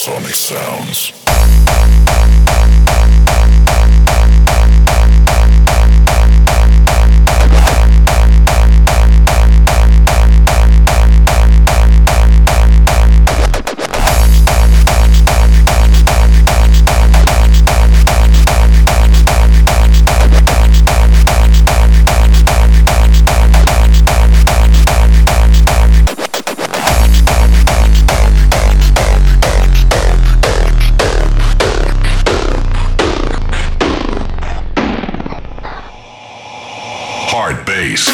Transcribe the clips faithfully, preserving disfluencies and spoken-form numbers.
Sonic sounds. Hard bass.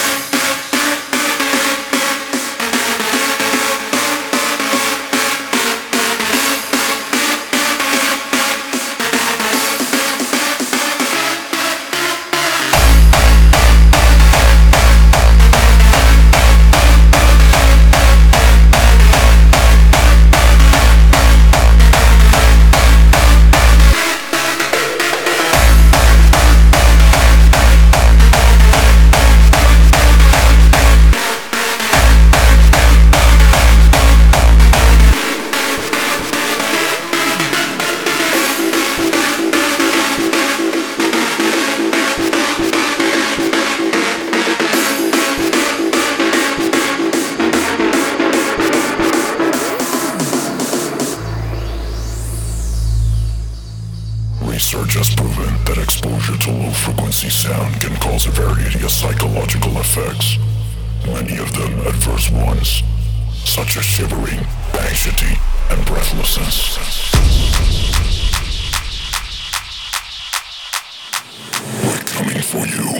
Research has proven that exposure to low-frequency sound can cause a variety of psychological effects, many of them adverse ones, such as shivering, anxiety, and breathlessness. We're coming for you.